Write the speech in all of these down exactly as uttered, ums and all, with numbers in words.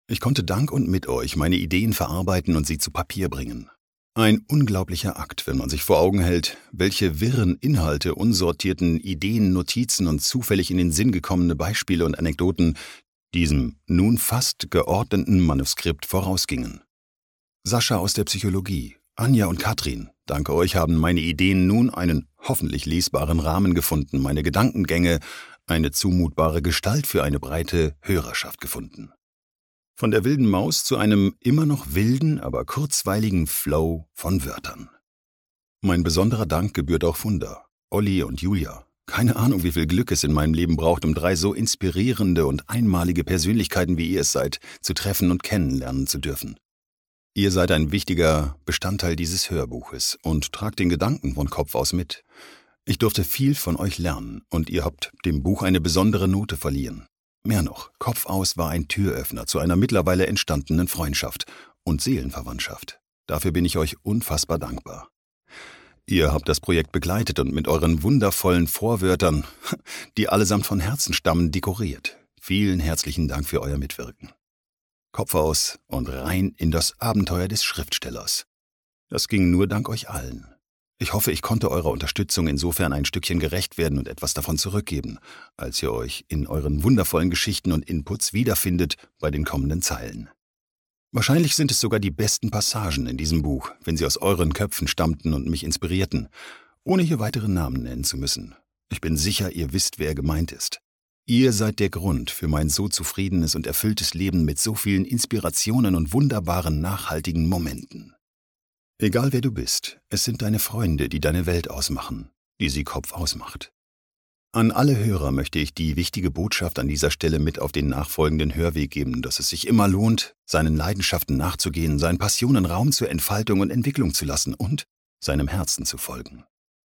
Ich konnte dank und mit euch meine Ideen verarbeiten und sie zu Papier bringen. Ein unglaublicher Akt, wenn man sich vor Augen hält, welche wirren Inhalte, unsortierten Ideen, Notizen und zufällig in den Sinn gekommene Beispiele und Anekdoten diesem nun fast geordneten Manuskript vorausgingen. Sascha aus der Psychologie, Anja und Katrin, dank euch haben meine Ideen nun einen hoffentlich lesbaren Rahmen gefunden, meine Gedankengänge eine zumutbare Gestalt für eine breite Hörerschaft gefunden. Von der wilden Maus zu einem immer noch wilden, aber kurzweiligen Flow von Wörtern. Mein besonderer Dank gebührt auch Funda, Olli und Julia. Keine Ahnung, wie viel Glück es in meinem Leben braucht, um drei so inspirierende und einmalige Persönlichkeiten wie ihr es seid, zu treffen und kennenlernen zu dürfen. Ihr seid ein wichtiger Bestandteil dieses Hörbuches und tragt den Gedanken von Kopf aus mit. Ich durfte viel von euch lernen und ihr habt dem Buch eine besondere Note verliehen. Mehr noch, Kopf aus war ein Türöffner zu einer mittlerweile entstandenen Freundschaft und Seelenverwandtschaft. Dafür bin ich euch unfassbar dankbar. Ihr habt das Projekt begleitet und mit euren wundervollen Vorwörtern, die allesamt von Herzen stammen, dekoriert. Vielen herzlichen Dank für euer Mitwirken. Kopf aus und rein in das Abenteuer des Schriftstellers. Das ging nur dank euch allen. Ich hoffe, ich konnte eurer Unterstützung insofern ein Stückchen gerecht werden und etwas davon zurückgeben, als ihr euch in euren wundervollen Geschichten und Inputs wiederfindet bei den kommenden Zeilen. Wahrscheinlich sind es sogar die besten Passagen in diesem Buch, wenn sie aus euren Köpfen stammten und mich inspirierten, ohne hier weitere Namen nennen zu müssen. Ich bin sicher, ihr wisst, wer gemeint ist. Ihr seid der Grund für mein so zufriedenes und erfülltes Leben mit so vielen Inspirationen und wunderbaren, nachhaltigen Momenten. Egal wer du bist, es sind deine Freunde, die deine Welt ausmachen, die sie Kopf ausmacht. An alle Hörer möchte ich die wichtige Botschaft an dieser Stelle mit auf den nachfolgenden Hörweg geben, dass es sich immer lohnt, seinen Leidenschaften nachzugehen, seinen Passionen Raum zur Entfaltung und Entwicklung zu lassen und seinem Herzen zu folgen.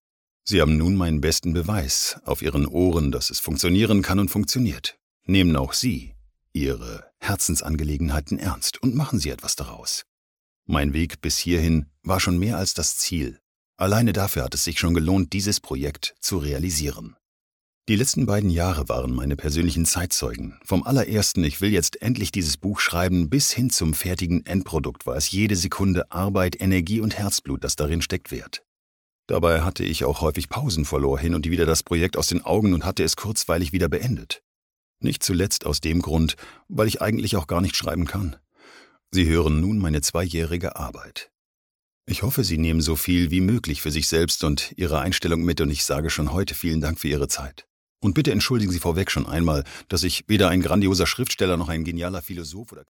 Sie haben nun meinen besten Beweis auf Ihren Ohren, dass es funktionieren kann und funktioniert. Nehmen auch Sie Ihre Herzensangelegenheiten ernst und machen Sie etwas daraus. Mein Weg bis hierhin war schon mehr als das Ziel. Alleine dafür hat es sich schon gelohnt, dieses Projekt zu realisieren. Die letzten beiden Jahre waren meine persönlichen Zeitzeugen. Vom allerersten, ich will jetzt endlich dieses Buch schreiben, bis hin zum fertigen Endprodukt war es jede Sekunde Arbeit, Energie und Herzblut, das darin steckt, wert. Dabei hatte ich auch häufig Pausen verlor hin und wieder das Projekt aus den Augen und hatte es kurzweilig wieder beendet. Nicht zuletzt aus dem Grund, weil ich eigentlich auch gar nicht schreiben kann. Sie hören nun meine zweijährige Arbeit. Ich hoffe, Sie nehmen so viel wie möglich für sich selbst und Ihre Einstellung mit und ich sage schon heute vielen Dank für Ihre Zeit. Und bitte entschuldigen Sie vorweg schon einmal, dass ich weder ein grandioser Schriftsteller noch ein genialer Philosoph oder